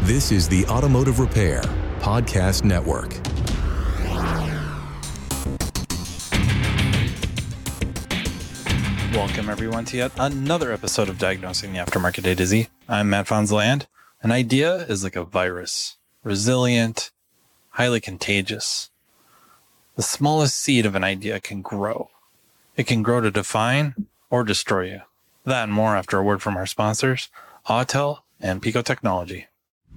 This is the Automotive Repair Podcast Network. Welcome, everyone, to yet another episode of Diagnosing the Aftermarket A to Z. I'm Matt Fonzland. An idea is like a virus, resilient, highly contagious. The smallest seed of an idea can grow. It can grow to define or destroy you. That and more after a word from our sponsors, Autel and Pico Technology.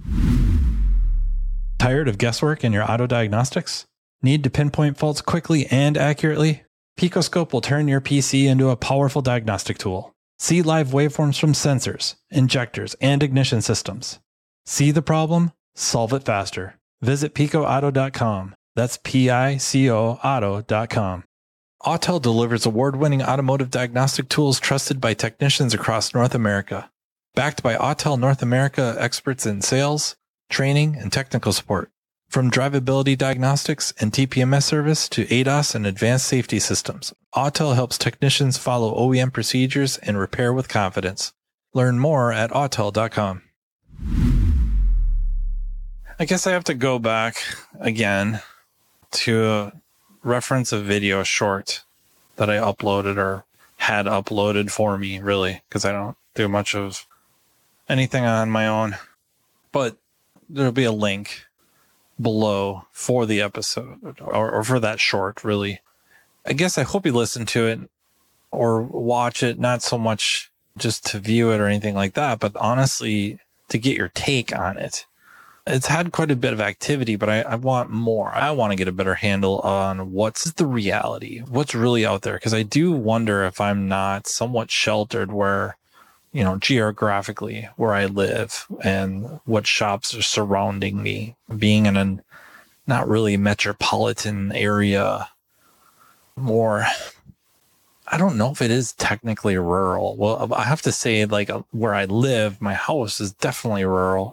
Tired of guesswork in your auto diagnostics? Need to pinpoint faults quickly and accurately? PicoScope will turn your PC into a powerful diagnostic tool. See live waveforms from sensors, injectors, and ignition systems. See the problem? Solve it faster. Visit picoauto.com. That's Pico auto.com. Autel delivers award-winning automotive diagnostic tools trusted by technicians across North America. Backed by Autel North America experts in sales, training, and technical support. From drivability diagnostics and TPMS service to ADAS and advanced safety systems, Autel helps technicians follow OEM procedures and repair with confidence. Learn more at autel.com. I guess I have to go back again to reference a video short that I uploaded or had uploaded for me, really, because I don't do much of anything on my own. But there'll be a link below for the episode or for that short, really. I guess I hope you listen to it or watch it, not so much just to view it or anything like that, but honestly to get your take on it. It's had quite a bit of activity, but I want more. I want to get a better handle on what's the reality, what's really out there. Because I do wonder if I'm not somewhat sheltered where, you know, geographically where I live and what shops are surrounding me, being in a not really metropolitan area, more, I don't know if it is technically rural. Well, I have to say, like, where I live, my house is definitely rural.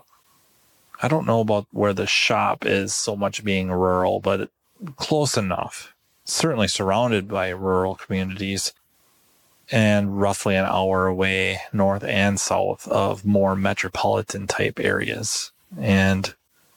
I don't know about where the shop is so much being rural, but close enough. Certainly surrounded by rural communities and roughly an hour away north and south of more metropolitan type areas. And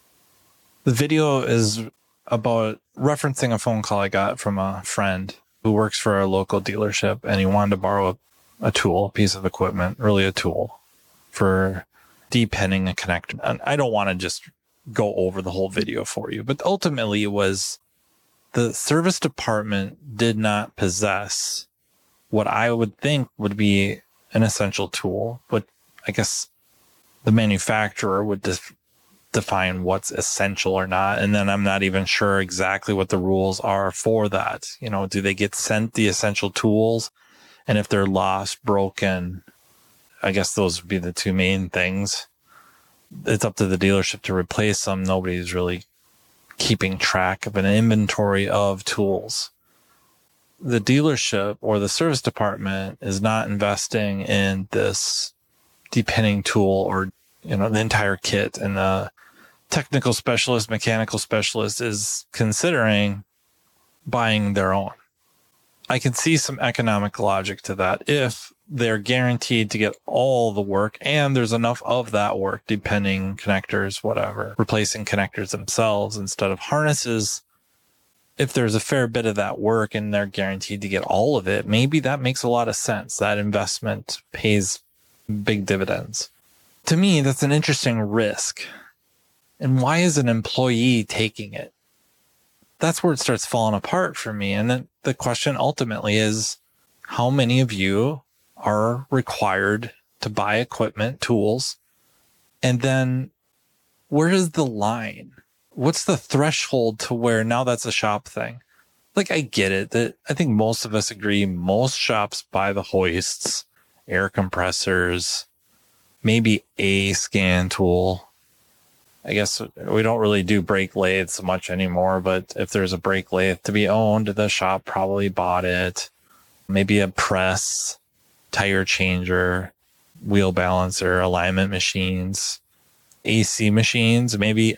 the video is about referencing a phone call I got from a friend who works for a local dealership, and he wanted to borrow a tool, a piece of equipment, really a tool for depenning a connector. And I don't want to just go over the whole video for you, but ultimately it was the service department did not possess what I would think would be an essential tool, but I guess the manufacturer would define what's essential or not. And then I'm not even sure exactly what the rules are for that. You know, do they get sent the essential tools? And if they're lost, broken, I guess those would be the two main things. It's up to the dealership to replace them. Nobody's really keeping track of an inventory of tools. The dealership or the service department is not investing in this depenning tool or, you know, the entire kit. And the technical specialist, mechanical specialist is considering buying their own. I can see some economic logic to that if they're guaranteed to get all the work and there's enough of that work, depending connectors, whatever, replacing connectors themselves instead of harnesses. If there's a fair bit of that work and they're guaranteed to get all of it, maybe that makes a lot of sense. That investment pays big dividends. To me, that's an interesting risk. And why is an employee taking it? That's where it starts falling apart for me. And then the question ultimately is, how many of you are required to buy equipment, tools? And then where is the line? What's the threshold to where now that's a shop thing? Like, I get it that I think most of us agree most shops buy the hoists, air compressors, maybe a scan tool. I guess we don't really do brake lathes so much anymore, but if there's a brake lathe to be owned, the shop probably bought it. Maybe a press, tire changer, wheel balancer, alignment machines, AC machines, maybe,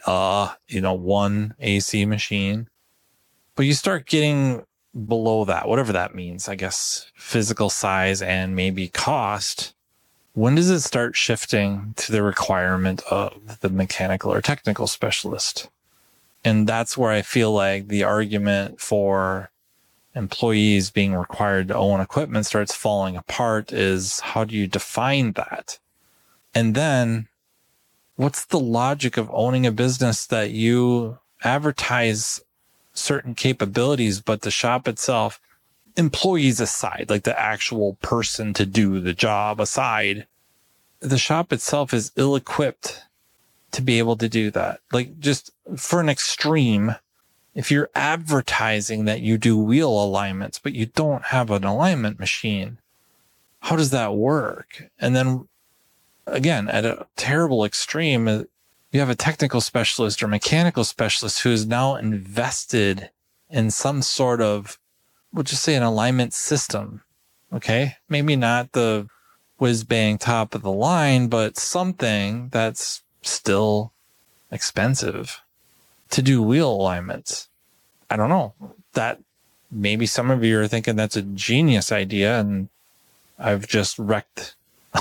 one AC machine. But you start getting below that, whatever that means, I guess, physical size and maybe cost. when does it start shifting to the requirement of the mechanical or technical specialist? And that's where I feel like the argument for employees being required to own equipment starts falling apart. Is how do you define that? And then what's the logic of owning a business that you advertise certain capabilities, but the shop itself, employees aside, like the actual person to do the job aside, the shop itself is ill-equipped to be able to do that. Like, just for an extreme, if you're advertising that you do wheel alignments, but you don't have an alignment machine, how does that work? And then again, at a terrible extreme, you have a technical specialist or mechanical specialist who is now invested in some sort of, we'll just say, an alignment system. Okay. Maybe not the whiz bang top of the line, but something that's still expensive to do wheel alignments. I don't know. That maybe some of you are thinking that's a genius idea, and I've just wrecked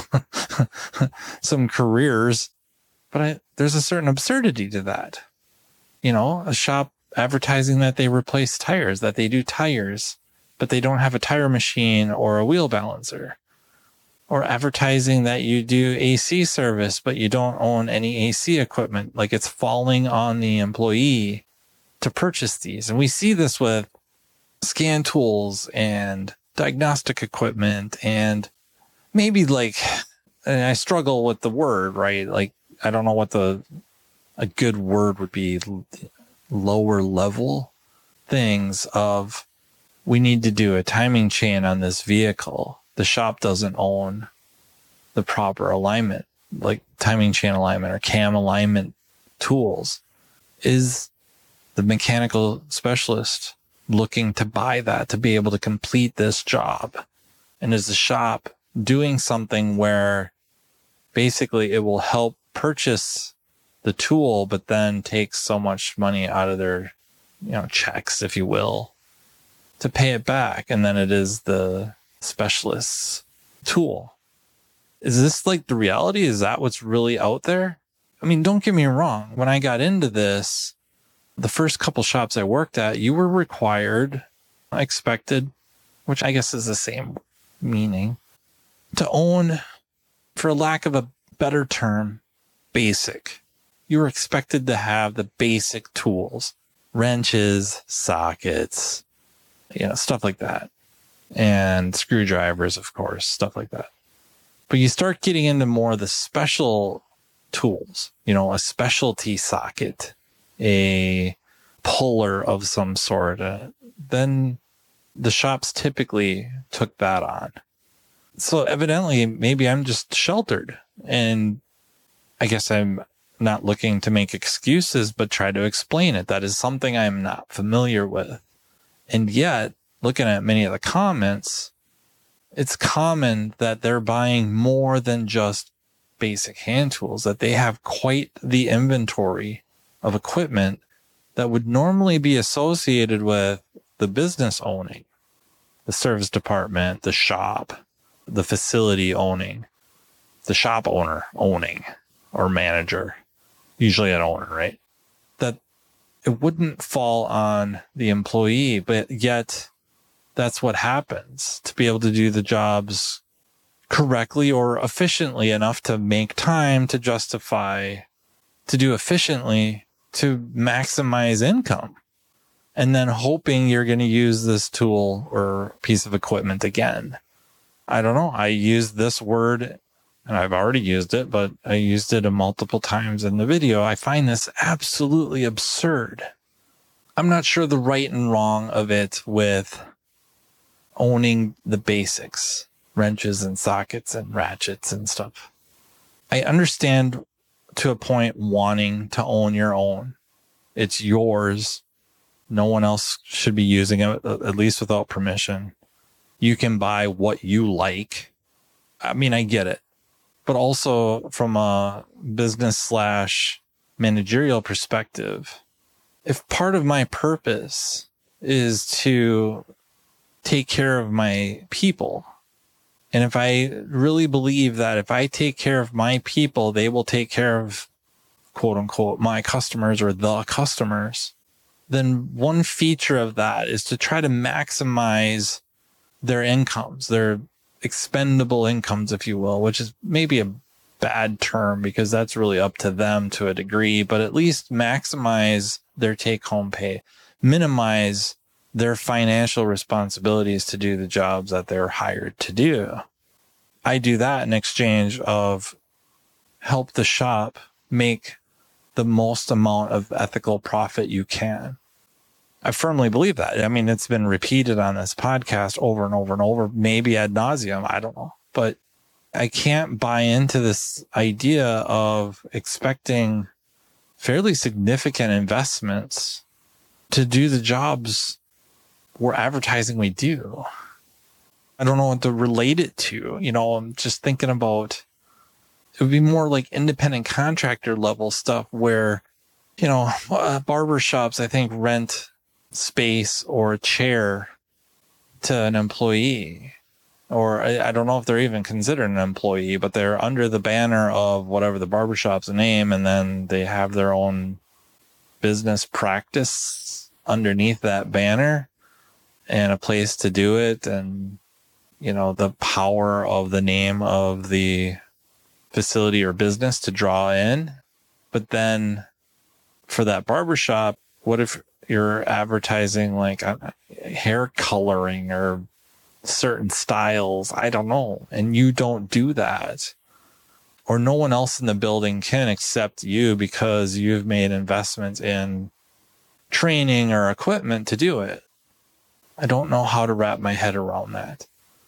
some careers, but there's a certain absurdity to that. You know, a shop advertising that they replace tires, that they do tires, but they don't have a tire machine or a wheel balancer, or advertising that you do AC service, but you don't own any AC equipment. Like, it's falling on the employee to purchase these. And we see this with scan tools and diagnostic equipment, and maybe and I struggle with the word, right? Like, I don't know what a good word would be. Lower level things of, we need to do a timing chain on this vehicle. The shop doesn't own the proper alignment, like timing chain alignment or cam alignment tools. Is the mechanical specialist looking to buy that to be able to complete this job? And is the shop doing something where basically it will help purchase the tool, but then take so much money out of their, checks, if you will, to pay it back? And then it is the specialist's tool. Is this like the reality? Is that what's really out there? I mean, don't get me wrong. When I got into this, the first couple shops I worked at, you were required, expected, which I guess is the same meaning, to own, for lack of a better term, basic. You were expected to have the basic tools, wrenches, sockets, stuff like that. And screwdrivers, of course, stuff like that. But you start getting into more of the special tools, a specialty socket, a puller of some sort. Then the shops typically took that on. So evidently, maybe I'm just sheltered, and I guess I'm not looking to make excuses, but try to explain it. That is something I'm not familiar with. And yet, looking at many of the comments, it's common that they're buying more than just basic hand tools, that they have quite the inventory of equipment that would normally be associated with the business owning, the service department, the shop, the facility owning, the shop owner owning, or manager, usually an owner, right? That it wouldn't fall on the employee, but yet that's what happens to be able to do the jobs correctly or efficiently enough to make time to justify, to do efficiently, to maximize income. And then hoping you're going to use this tool or piece of equipment again. I don't know. I used this word, and I've already used it, but I used it multiple times in the video. I find this absolutely absurd. I'm not sure the right and wrong of it with owning the basics, wrenches and sockets and ratchets and stuff. I understand to a point wanting to own your own. It's yours. No one else should be using it, at least without permission. You can buy what you like. I mean, I get it. But also from a business/managerial perspective, if part of my purpose is to take care of my people, And if I really believe that if I take care of my people, they will take care of, quote unquote, my customers or the customers, then one feature of that is to try to maximize their incomes, their expendable incomes, if you will, which is maybe a bad term because that's really up to them to a degree, but at least maximize their take-home pay, minimize their financial responsibilities to do the jobs that they're hired to do. I do that in exchange of help the shop make the most amount of ethical profit you can. I firmly believe that. I mean, it's been repeated on this podcast over and over and over, maybe ad nauseum. I don't know, but I can't buy into this idea of expecting fairly significant investments to do the jobs we're advertising we do. I don't know what to relate it to. You know, I'm just thinking about, it would be more like independent contractor level stuff where, you know, barber shops, I think, rent space or a chair to an employee. Or I don't know if they're even considered an employee, but they're under the banner of whatever the barbershop's name, and then they have their own business practice underneath that banner and a place to do it. And, you know, the power of the name of the facility or business to draw in. But then for that barbershop, what if you're advertising like hair coloring or certain styles? I don't know. And you don't do that, or no one else in the building can except you because you've made investments in training or equipment to do it. I don't know how to wrap my head around that.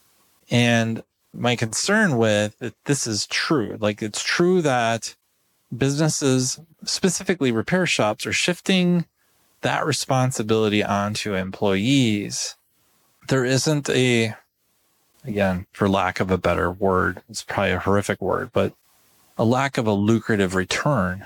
And my concern with it, this is true. Like, it's true that businesses, specifically repair shops, are shifting that responsibility onto employees. There isn't a, again, for lack of a better word, it's probably a horrific word, but a lack of a lucrative return.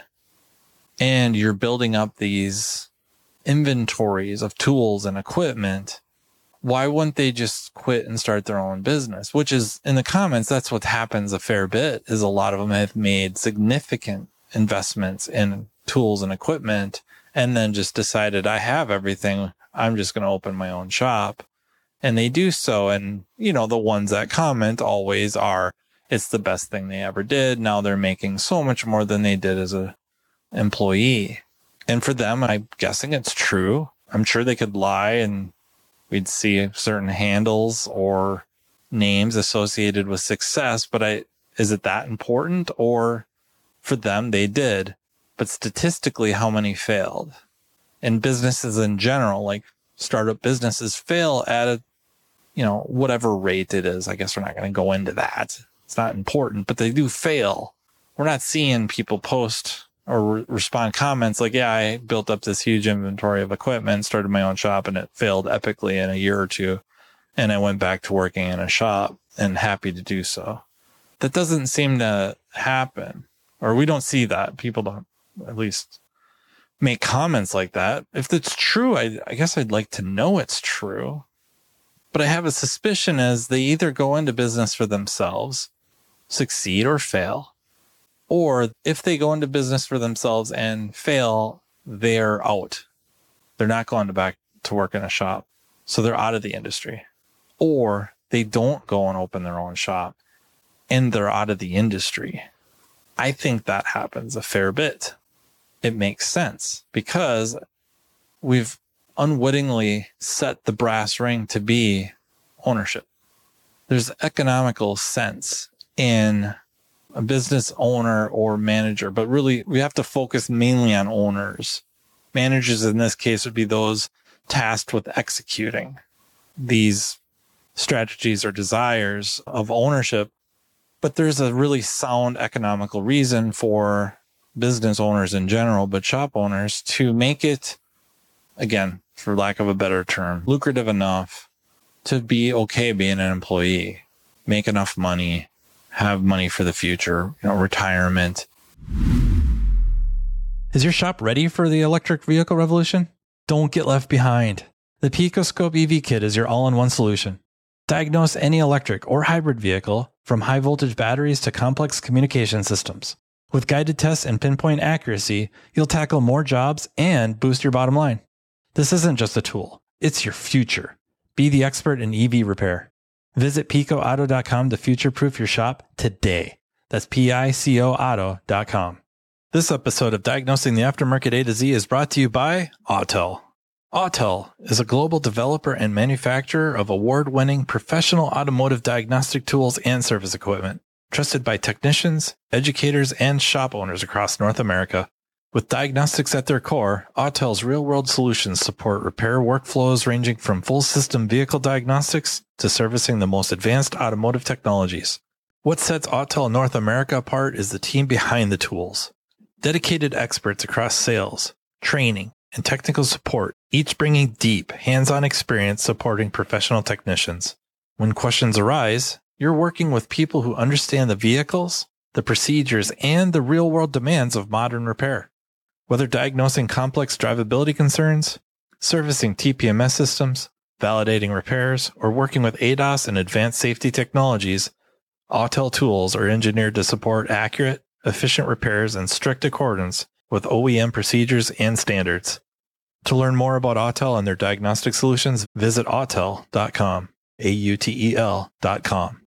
And you're building up these inventories of tools and equipment. Why wouldn't they just quit and start their own business? Which is, in the comments, that's what happens a fair bit, is a lot of them have made significant investments in tools and equipment and then just decided, I have everything, I'm just going to open my own shop. And they do so. And, you know, the ones that comment always are, it's the best thing they ever did. Now they're making so much more than they did as a employee. And for them, I'm guessing it's true. I'm sure they could lie and we'd see certain handles or names associated with success, but is it that important? Or for them, they did. But statistically, how many failed? And businesses in general, like startup businesses, fail at a, you know, whatever rate it is. I guess we're not going to go into that. It's not important, but they do fail. We're not seeing people post or respond comments like, yeah, I built up this huge inventory of equipment, started my own shop, and it failed epically in a year or two. And I went back to working in a shop and happy to do so. That doesn't seem to happen, or we don't see that. People don't at least make comments like that. If it's true, I guess I'd like to know it's true. But I have a suspicion as they either go into business for themselves, succeed or fail, or if they go into business for themselves and fail, they're out. They're not going back to work in a shop. So they're out of the industry. Or they don't go and open their own shop and they're out of the industry. I think that happens a fair bit. It makes sense because we've unwittingly set the brass ring to be ownership. There's economical sense in a business owner or manager, but really we have to focus mainly on owners. Managers in this case would be those tasked with executing these strategies or desires of ownership. But there's a really sound economical reason for business owners in general, but shop owners, to make it, again, for lack of a better term, lucrative enough to be okay being an employee, make enough money, have money for the future, you know, retirement. Is your shop ready for the electric vehicle revolution? Don't get left behind. The Picoscope EV Kit is your all-in-one solution. Diagnose any electric or hybrid vehicle, from high voltage batteries to complex communication systems. With guided tests and pinpoint accuracy, you'll tackle more jobs and boost your bottom line. This isn't just a tool, it's your future. Be the expert in EV repair. Visit picoauto.com to future-proof your shop today. That's PICOauto.com. This episode of Diagnosing the Aftermarket A to Z is brought to you by Autel. Autel is a global developer and manufacturer of award-winning professional automotive diagnostic tools and service equipment, trusted by technicians, educators, and shop owners across North America. With diagnostics at their core, Autel's real-world solutions support repair workflows ranging from full system vehicle diagnostics to servicing the most advanced automotive technologies. What sets Autel North America apart is the team behind the tools. Dedicated experts across sales, training, and technical support, each bringing deep, hands-on experience supporting professional technicians. When questions arise, you're working with people who understand the vehicles, the procedures, and the real-world demands of modern repair. Whether diagnosing complex drivability concerns, servicing TPMS systems, validating repairs, or working with ADAS and advanced safety technologies, Autel tools are engineered to support accurate, efficient repairs in strict accordance with OEM procedures and standards. To learn more about Autel and their diagnostic solutions, visit autel.com, AUTEL.com.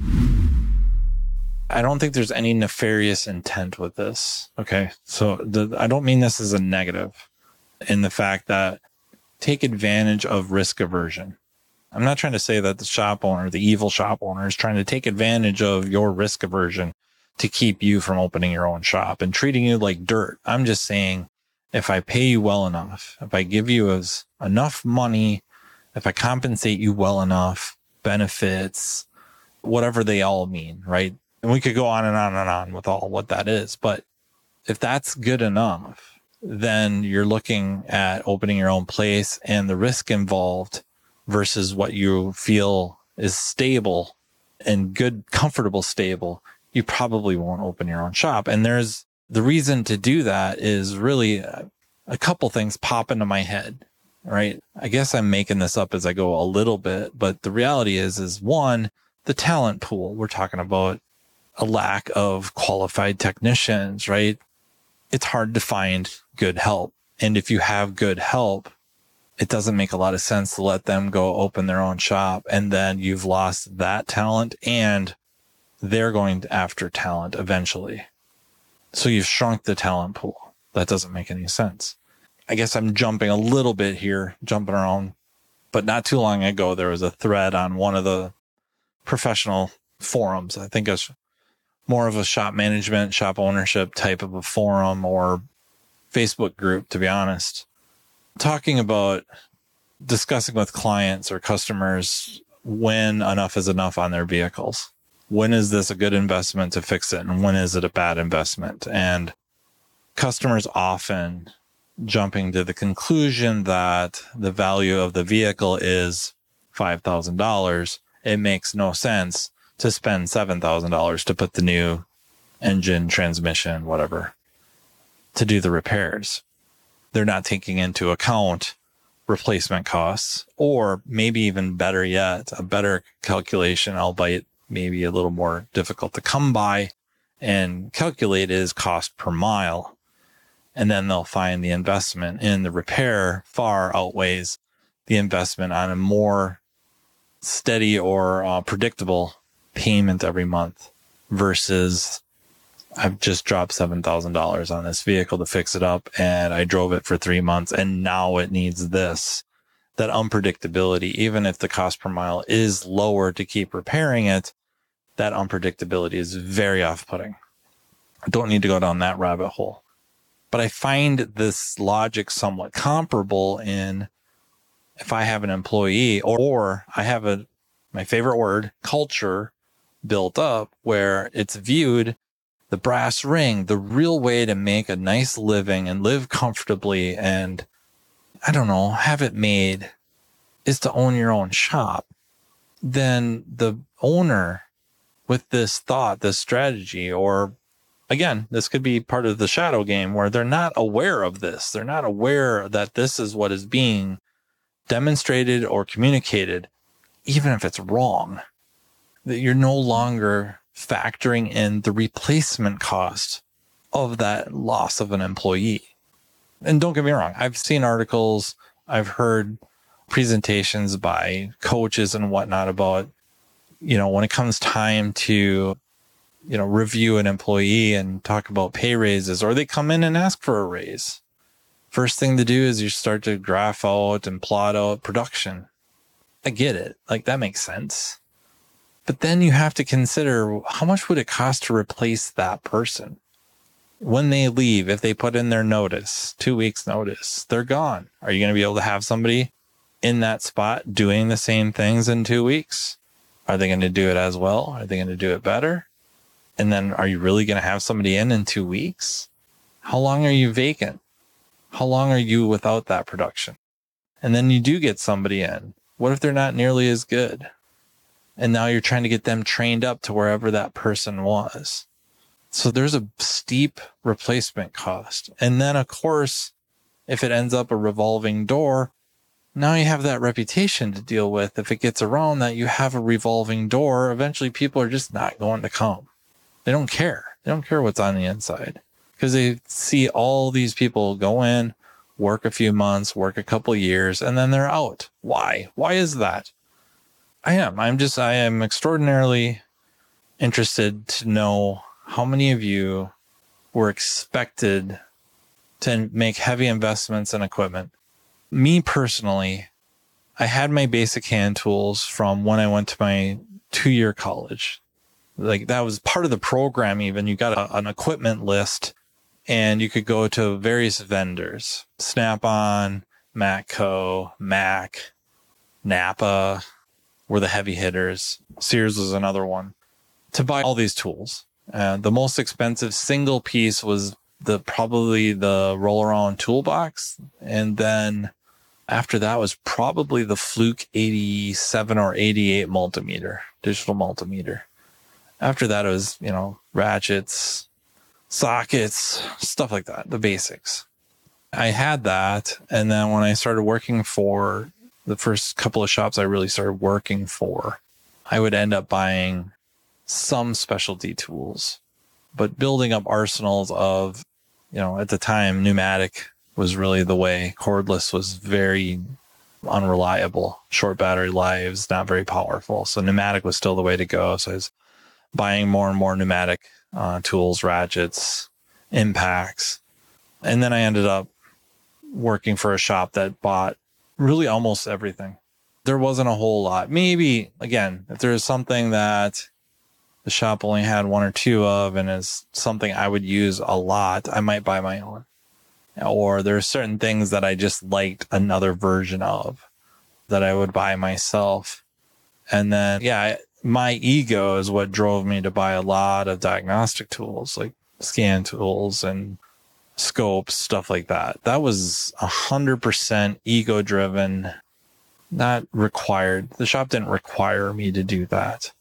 I don't think there's any nefarious intent with this. Okay. So I don't mean this as a negative in the fact that take advantage of risk aversion. I'm not trying to say that the shop owner, the evil shop owner, is trying to take advantage of your risk aversion to keep you from opening your own shop and treating you like dirt. I'm just saying, if I pay you well enough, if I give you enough money, if I compensate you well enough, benefits, whatever they all mean, right? And we could go on and on and on with all what that is. But if that's good enough, then you're looking at opening your own place and the risk involved versus what you feel is stable and good, comfortable, stable. You probably won't open your own shop. And there's the reason to do that is really a couple things pop into my head, right? I guess I'm making this up as I go a little bit, but the reality is one, the talent pool. We're talking about a lack of qualified technicians, right? It's hard to find good help. And if you have good help, it doesn't make a lot of sense to let them go open their own shop. And then you've lost that talent and they're going after talent eventually. So you've shrunk the talent pool. That doesn't make any sense. I guess I'm jumping a little bit here, jumping around, but not too long ago, there was a thread on one of the professional forums. I think it's more of a shop management, shop ownership type of a forum or Facebook group, to be honest, talking about discussing with clients or customers when enough is enough on their vehicles. When is this a good investment to fix it? And when is it a bad investment? And customers often jumping to the conclusion that the value of the vehicle is $5,000. It makes no sense to spend $7,000 to put the new engine, transmission, whatever, to do the repairs. They're not taking into account replacement costs, or maybe even better yet, a better calculation, albeit maybe a little more difficult to come by and calculate, is cost per mile. And then they'll find the investment in the repair far outweighs the investment on a more steady or predictable payment every month versus I've just dropped $7,000 on this vehicle to fix it up and I drove it for 3 months and now it needs this. That unpredictability, even if the cost per mile is lower to keep repairing it, that unpredictability is very off-putting. I don't need to go down that rabbit hole. But I find this logic somewhat comparable in if I have an employee or I have my favorite word, culture, built up where it's viewed the brass ring, the real way to make a nice living and live comfortably and, I don't know, have it made is to own your own shop. Then the owner with this thought, this strategy, or again, this could be part of the shadow game where they're not aware of this. They're not aware that this is what is being demonstrated or communicated. even if it's wrong, that you're no longer factoring in the replacement cost of that loss of an employee. And don't get me wrong, I've seen articles, I've heard presentations by coaches and whatnot about, when it comes time to, review an employee and talk about pay raises, or they come in and ask for a raise. First thing to do is you start to graph out and plot out production. I get it. Like, that makes sense. But then you have to consider, how much would it cost to replace that person? When they leave, if they put in their notice, 2 weeks notice, they're gone. Are you going to be able to have somebody in that spot doing the same things in 2 weeks? Are they going to do it as well? Are they going to do it better? And then are you really going to have somebody in 2 weeks? How long are you vacant? How long are you without that production? And then you do get somebody in. What if they're not nearly as good? And now you're trying to get them trained up to wherever that person was. So there's a steep replacement cost. And then, of course, if it ends up a revolving door, now you have that reputation to deal with. If it gets around that you have a revolving door, eventually people are just not going to come. They don't care. They don't care what's on the inside, because they see all these people go in, work a few months, work a couple of years, and then they're out. Why? Why is that? I am extraordinarily interested to know how many of you were expected to make heavy investments in equipment. Me personally, I had my basic hand tools from when I went to my 2-year college. Like, that was part of the program. Even you got an equipment list, and you could go to various vendors: Snap-on, Matco, Mac, Napa were the heavy hitters. Sears was another one, to buy all these tools. The most expensive single piece was probably the roll-around toolbox. And then after that was probably the Fluke 87 or 88 multimeter, digital multimeter. After that, it was, ratchets, sockets, stuff like that, the basics. I had that. And then when I started working for the first couple of shops I really started working for, I would end up buying some specialty tools, but building up arsenals of, at the time, pneumatic was really the way. Cordless was very unreliable, short battery lives, not very powerful. So pneumatic was still the way to go. So I was buying more and more pneumatic tools, ratchets, impacts. And then I ended up working for a shop that bought really almost everything. There wasn't a whole lot. Maybe, again, if there's something that the shop only had 1 or 2 of and is something I would use a lot, I might buy my own. Or there are certain things that I just liked another version of that I would buy myself. And then, my ego is what drove me to buy a lot of diagnostic tools, like scan tools and scopes, stuff like that. That was 100% ego driven, not required. The shop didn't require me to do that.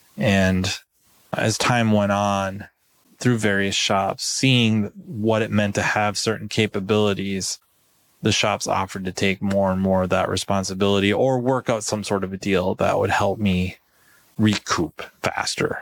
And as time went on through various shops, seeing what it meant to have certain capabilities, the shops offered to take more and more of that responsibility or work out some sort of a deal that would help me recoup faster.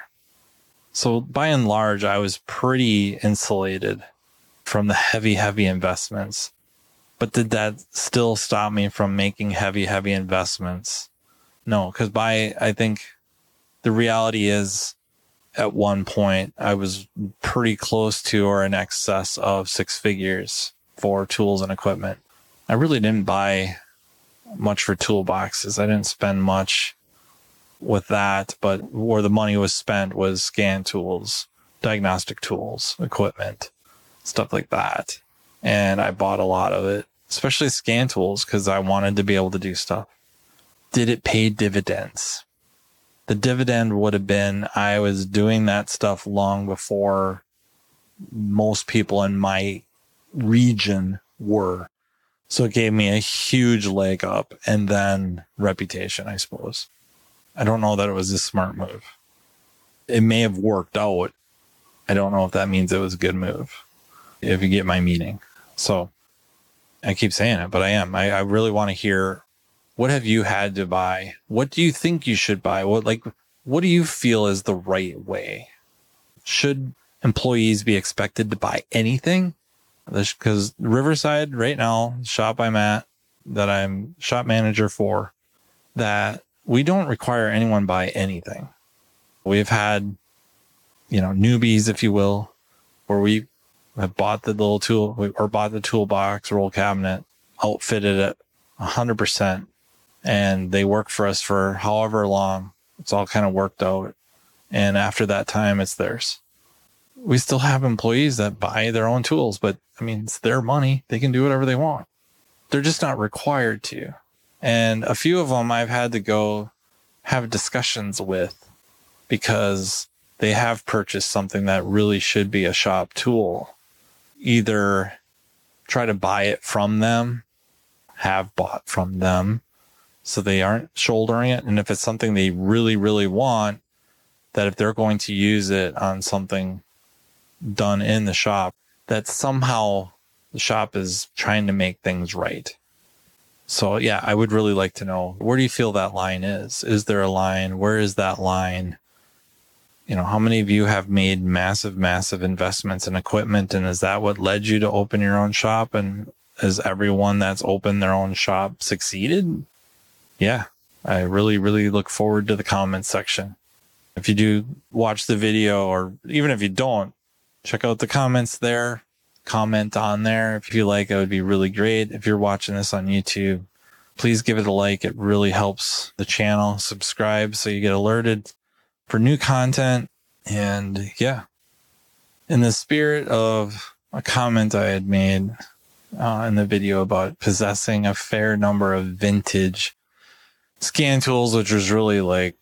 So by and large, I was pretty insulated from the heavy investments. But did that still stop me from making heavy investments? No, because I think the reality is at one point I was pretty close to or in excess of 6 figures for tools and equipment. I really didn't buy much for toolboxes. I didn't spend much with that, but where the money was spent was scan tools, diagnostic tools, equipment, stuff like that. And I bought a lot of it, especially scan tools, because I wanted to be able to do stuff. Did it pay dividends? The dividend would have been I was doing that stuff long before most people in my region were. So it gave me a huge leg up, and then reputation, I suppose. I don't know that it was a smart move. It may have worked out. I don't know if that means it was a good move, if you get my meaning. So I keep saying it, but I am. I really want to hear What have you had to buy? What do you think you should buy? What do you feel is the right way? Should employees be expected to buy anything? Because Riverside right now, shop I'm at, that I'm shop manager for, that we don't require anyone buy anything. We've had, newbies, if you will, where we have bought the little tool or bought the toolbox, roll cabinet, outfitted it 100%. And they work for us for however long. It's all kind of worked out. And after that time, it's theirs. We still have employees that buy their own tools, but it's their money. They can do whatever they want. They're just not required to. And a few of them I've had to go have discussions with because they have purchased something that really should be a shop tool. Either try to buy it from them, have bought from them, so they aren't shouldering it. And if it's something they really, really want, that if they're going to use it on something done in the shop, that somehow the shop is trying to make things right. So yeah, I would really like to know, where do you feel that line is? Is there a line? Where is that line? How many of you have made massive, massive investments in equipment? And is that what led you to open your own shop? And has everyone that's opened their own shop succeeded? Yeah, I really, really look forward to the comments section. If you do watch the video, or even if you don't, check out the comments there. Comment on there if you like. It would be really great. If you're watching this on YouTube, please give it a like. It really helps the channel. Subscribe so you get alerted for new content. And yeah, in the spirit of a comment I had made in the video about possessing a fair number of vintage scan tools, which was really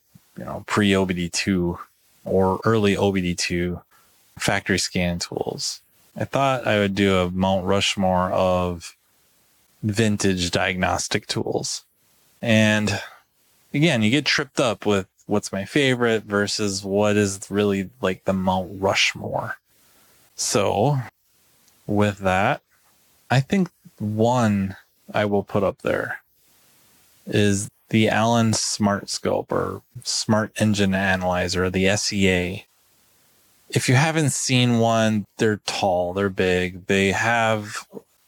pre-OBD2 or early OBD2 factory scan tools. I thought I would do a Mount Rushmore of vintage diagnostic tools. And again, you get tripped up with what's my favorite versus what is really like the Mount Rushmore. So with that, I think one I will put up there is the Allen Smart Scope, or Smart Engine Analyzer, the SEA. If you haven't seen one, they're tall, they're big. They have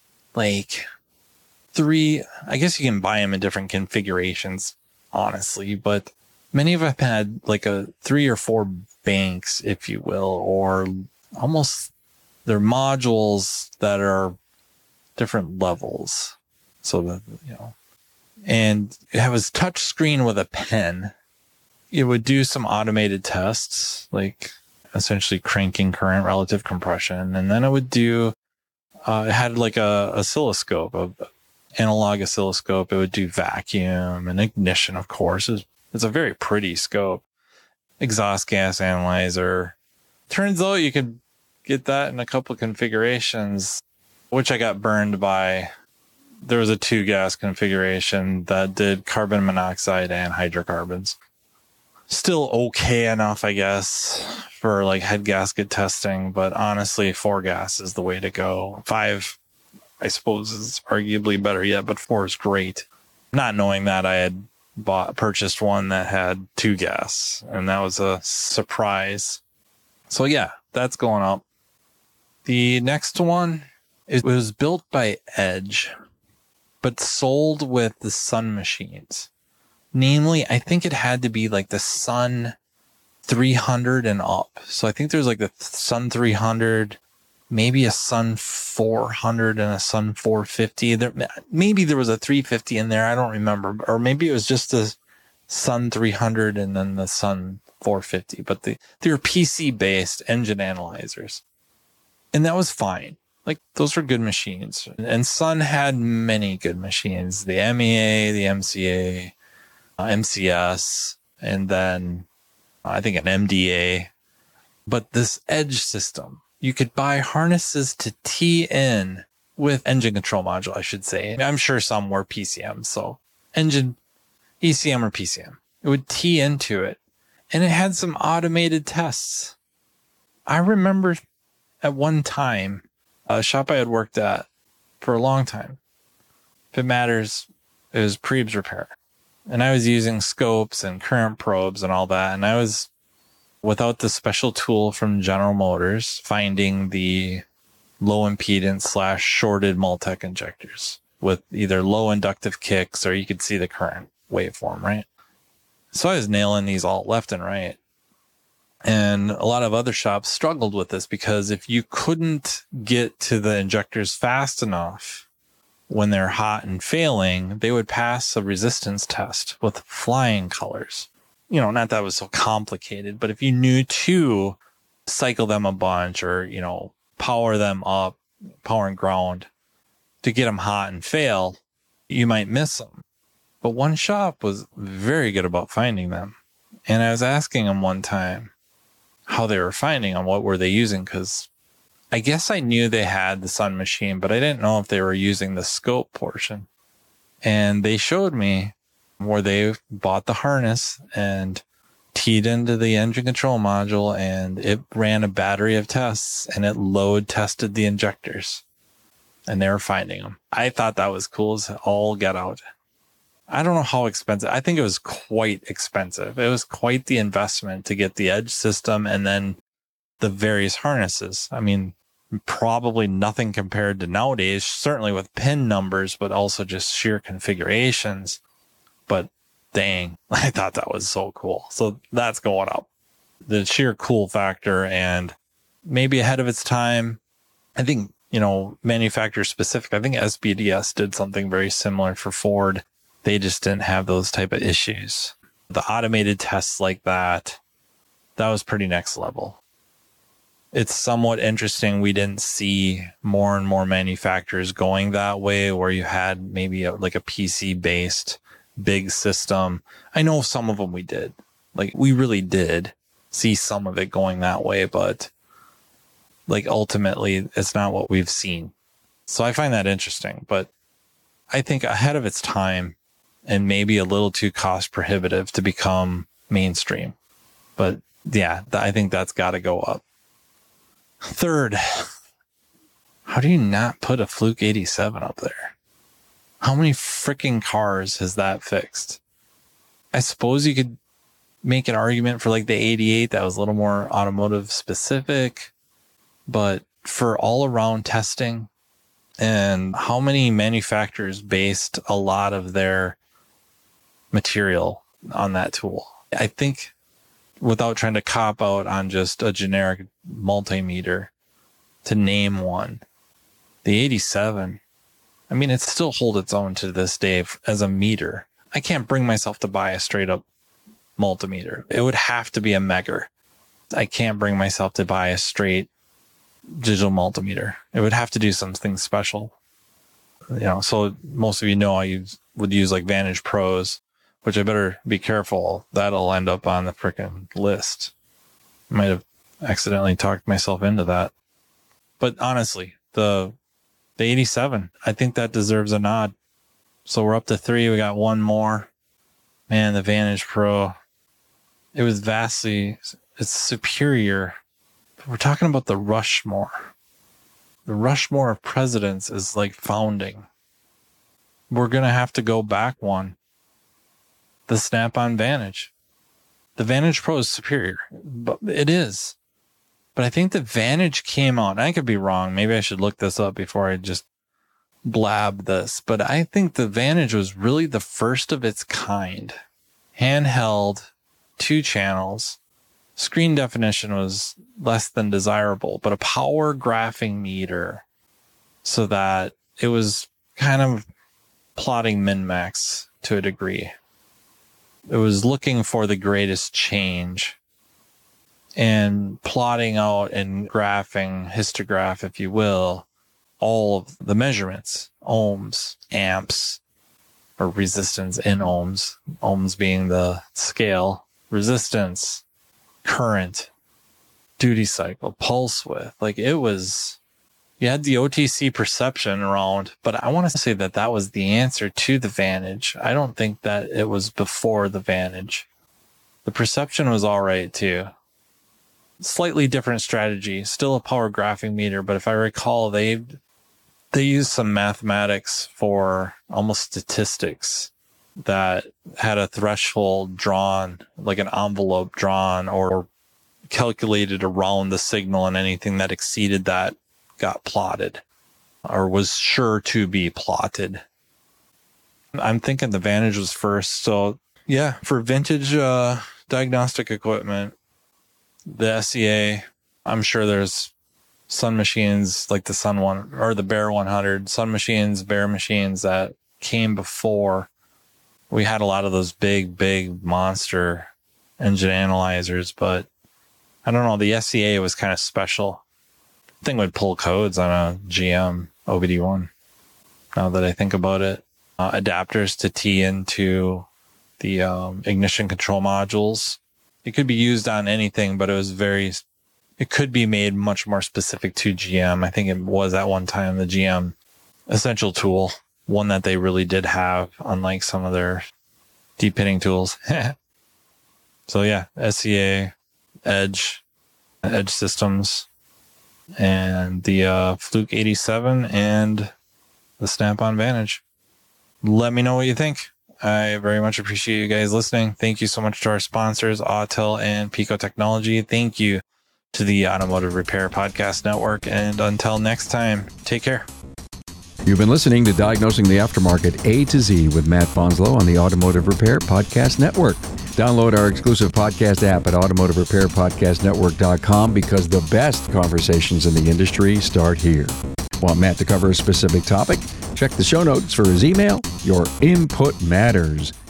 three, I guess you can buy them in different configurations, honestly, but many of them had a 3 or 4 banks, if you will, or almost they're modules that are different levels. So that, and it has a touch screen with a pen. It would do some automated tests, essentially cranking current, relative compression. And then it would do, it had a oscilloscope, an analog oscilloscope. It would do vacuum and ignition, of course. It's a very pretty scope. Exhaust gas analyzer. Turns out you could get that in a couple of configurations, which I got burned by. There was a 2-gas configuration that did carbon monoxide and hydrocarbons. Still okay enough, I guess, for head gasket testing, but honestly, 4-gas is the way to go. 5, I suppose, is arguably better yet, but 4 is great. Not knowing that, I had purchased one that had 2-gas, and that was a surprise. So yeah, that's going up. The next one, it was built by Edge, but sold with the Sun machines. Namely, I think it had to be the Sun 300 and up. So I think there's the Sun 300, maybe a Sun 400 and a Sun 450. Maybe there was a 350 in there. I don't remember. Or maybe it was just the Sun 300 and then the Sun 450. But they were PC-based engine analyzers. And that was fine. Those were good machines. And Sun had many good machines. The MEA, the MCA, MCS, and then I think an MDA. But this Edge system, you could buy harnesses to tee in with engine control module, I should say. I'm sure some were PCM, so engine, ECM or PCM. It would tee into it, and it had some automated tests. I remember at one time, a shop I had worked at for a long time. If it matters, It was Preeb's Repair. And I was using scopes and current probes and all that. And I was, without the special tool from General Motors, finding the low impedance / shorted Multec injectors with either low inductive kicks, or you could see the current waveform, right? So I was nailing these all left and right. And a lot of other shops struggled with this because if you couldn't get to the injectors fast enough when they're hot and failing, they would pass a resistance test with flying colors. You know, not that it was so complicated, but if you knew to cycle them a bunch or, you know, power them up, power and ground to get them hot and fail, you might miss them. But one shop was very good about finding them. And I was asking them one time how they were finding them, what were they using? Because I guess I knew they had the Sun machine, but I didn't know if they were using the scope portion. And they showed me where they bought the harness and teed into the engine control module, and it ran a battery of tests, and it load tested the injectors, and they were finding them. I thought that was cool as all get out. I don't know how expensive. I think it was quite expensive. It was quite the investment to get the Edge system and then the various harnesses. I mean, probably nothing compared to nowadays, certainly with pin numbers, but also just sheer configurations. But dang, I thought that was so cool. So that's going up. The sheer cool factor, and maybe ahead of its time. I think, you know, manufacturer specific. I think SBDS did something very similar for Ford. They just didn't have those type of issues. The automated tests like that was pretty next level. It's somewhat interesting. We didn't see more and more manufacturers going that way, where you had maybe like a PC based big system. I know some of them we did. Like, we really did see some of it going that way, but like ultimately it's not what we've seen. So I find that interesting, but I think ahead of its time and maybe a little too cost prohibitive to become mainstream. But yeah, I think that's got to go up. Third, how do you not put a Fluke 87 up there? How many freaking cars has that fixed? I suppose you could make an argument for like the 88 that was a little more automotive specific, but for all around testing, and how many manufacturers based a lot of their material on that tool? I think, without trying to cop out on just a generic multimeter, to name one, the 87, I mean, it still holds its own to this day as a meter. I can't bring myself to buy a straight up multimeter. It would have to be a Megger. I can't bring myself to buy a straight digital multimeter. It would have to do something special. You know, so most of you know I would use like Vantage Pros, which I better be careful. That'll end up on the frickin' list. I might have accidentally talked myself into that. But honestly, the 87, I think that deserves a nod. So we're up to 3. We got one more. Man, the Vantage Pro, it was it's superior. But we're talking about the Rushmore. The Rushmore of presidents is like founding. We're going to have to go back one. The Snap-on Vantage. The Vantage Pro is superior, but it is. But I think the Vantage came out, and I could be wrong. Maybe I should look this up before I just blab this. But I think the Vantage was really the first of its kind. Handheld, 2 channels. Screen definition was less than desirable, but a power graphing meter, so that it was kind of plotting min-max to a degree. It was looking for the greatest change and plotting out and graphing, histograph, if you will, all of the measurements, ohms, amps, or resistance in ohms, ohms being the scale, resistance, current, duty cycle, pulse width. Like, it was, you had the OTC perception around, but I want to say that was the answer to the Vantage. I don't think that it was before the Vantage. The perception was all right too. Slightly different strategy, still a power graphing meter, but if I recall, that they used some mathematics for almost statistics that had a threshold drawn, like an envelope drawn or calculated around the signal, and anything that exceeded that got plotted or was sure to be plotted. I'm thinking the Vantage was first. So yeah, for vintage diagnostic equipment, the SEA, I'm sure there's Sun machines like the Sun One or the Bear 100, Sun machines, Bear machines that came before. We had a lot of those big monster engine analyzers, but I don't know. The SEA was kind of special. The thing would pull codes on a GM OBD1. Now that I think about it, adapters to tee into the ignition control modules. It could be used on anything, but it could be made much more specific to GM. I think it was at one time the GM essential tool, one that they really did have, unlike some of their deep hitting tools. So yeah, SEA, Edge systems, and the Fluke 87 and the Snap-on Vantage. Let me know what you think. I very much appreciate you guys listening. Thank you so much to our sponsors, Autel and Pico Technology. Thank you to the Automotive Repair Podcast Network. And until next time, take care. You've been listening to Diagnosing the Aftermarket A to Z with Matt Bonslow on the Automotive Repair Podcast Network. Download our exclusive podcast app at automotiverepairpodcastnetwork.com because the best conversations in the industry start here. Want Matt to cover a specific topic? Check the show notes for his email. Your input matters.